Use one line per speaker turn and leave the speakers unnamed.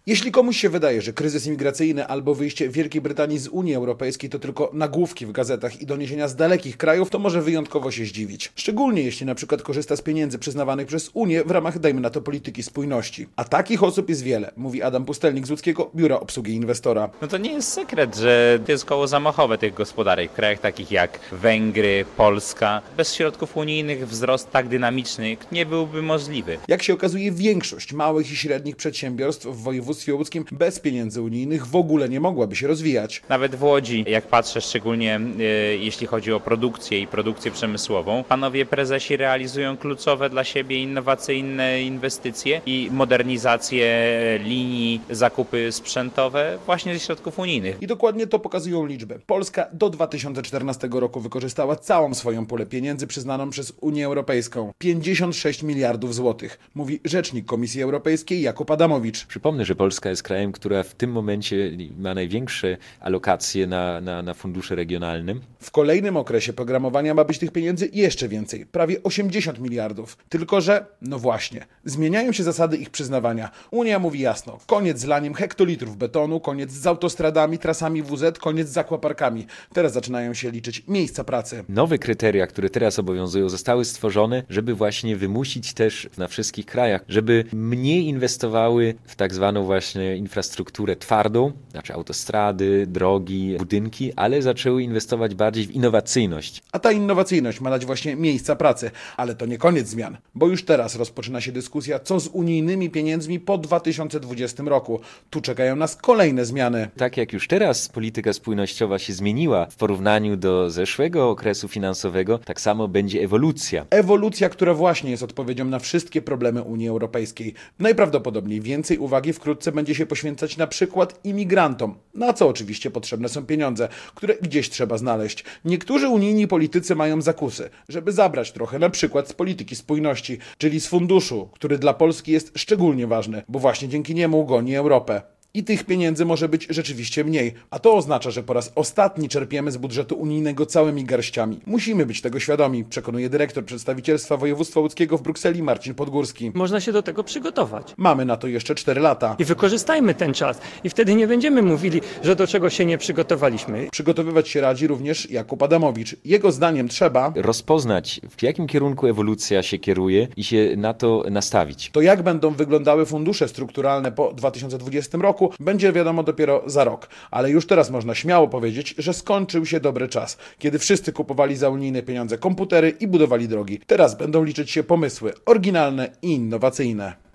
Jeśli komuś się wydaje, że kryzys imigracyjny albo wyjście Wielkiej Brytanii z Unii Europejskiej to tylko nagłówki w gazetach i doniesienia z dalekich krajów, to może wyjątkowo się zdziwić. Szczególnie jeśli na przykład korzysta z pieniędzy przyznawanych przez Unię w ramach, dajmy na to, polityki spójności. A takich osób jest wiele, mówi Adam Pustelnik z łódzkiego Biura Obsługi Inwestora.
No to nie jest sekret, że to jest koło zamachowe tych gospodarek w krajach takich jak Węgry, Polska. Bez środków unijnych wzrost tak dynamiczny nie byłby możliwy.
Jak się okazuje, większość małych i średnich przedsiębiorstw w województwie łódzkim bez pieniędzy unijnych w ogóle nie mogłaby się rozwijać.
Nawet w Łodzi, jak patrzę szczególnie jeśli chodzi o produkcję i produkcję przemysłową, panowie prezesi realizują kluczowe dla siebie innowacyjne inwestycje i modernizację linii, zakupy sprzętowe właśnie ze środków unijnych.
I dokładnie to pokazują liczby. Polska do 2014 roku wykorzystała całą swoją pulę pieniędzy przyznaną przez Unię Europejską. 56 miliardów złotych, mówi rzecznik Komisji Europejskiej Jakub Adamowicz.
Przypomnę, że Polska jest krajem, która w tym momencie ma największe alokacje na fundusze regionalnym.
W kolejnym okresie programowania ma być tych pieniędzy jeszcze więcej, prawie 80 miliardów. Tylko że, no właśnie, zmieniają się zasady ich przyznawania. Unia mówi jasno, koniec z laniem hektolitrów betonu, koniec z autostradami, trasami WZ, koniec z aquaparkami. Teraz zaczynają się liczyć miejsca pracy.
Nowe kryteria, które teraz obowiązują, zostały stworzone, żeby właśnie wymusić też na wszystkich krajach, żeby mniej inwestowały w tak zwaną właśnie infrastrukturę twardą, znaczy autostrady, drogi, budynki, ale zaczęły inwestować bardziej w innowacyjność.
A ta innowacyjność ma dać właśnie miejsca pracy. Ale to nie koniec zmian, bo już teraz rozpoczyna się dyskusja, co z unijnymi pieniędzmi po 2020 roku. Tu czekają nas kolejne zmiany.
Tak jak już teraz polityka spójnościowa się zmieniła w porównaniu do zeszłego okresu finansowego, tak samo będzie ewolucja.
Ewolucja, która właśnie jest odpowiedzią na wszystkie problemy Unii Europejskiej. Najprawdopodobniej więcej uwagi wkrótce będzie się poświęcać na przykład imigrantom, na co oczywiście potrzebne są pieniądze, które gdzieś trzeba znaleźć. Niektórzy unijni politycy mają zakusy, żeby zabrać trochę na przykład z polityki spójności, czyli z funduszu, który dla Polski jest szczególnie ważny, bo właśnie dzięki niemu goni Europę. I tych pieniędzy może być rzeczywiście mniej, a to oznacza, że po raz ostatni czerpiemy z budżetu unijnego całymi garściami. Musimy być tego świadomi, przekonuje dyrektor przedstawicielstwa województwa łódzkiego w Brukseli Marcin Podgórski.
Można się do tego przygotować.
Mamy na to jeszcze 4 lata.
I wykorzystajmy ten czas. I wtedy nie będziemy mówili, że do czego się nie przygotowaliśmy.
Przygotowywać się radzi również Jakub Adamowicz. Jego zdaniem trzeba
rozpoznać, w jakim kierunku ewolucja się kieruje i się na to nastawić.
To jak będą wyglądały fundusze strukturalne po 2020 roku, będzie wiadomo dopiero za rok. Ale już teraz można śmiało powiedzieć, że skończył się dobry czas, kiedy wszyscy kupowali za unijne pieniądze komputery i budowali drogi. Teraz będą liczyć się pomysły oryginalne i innowacyjne.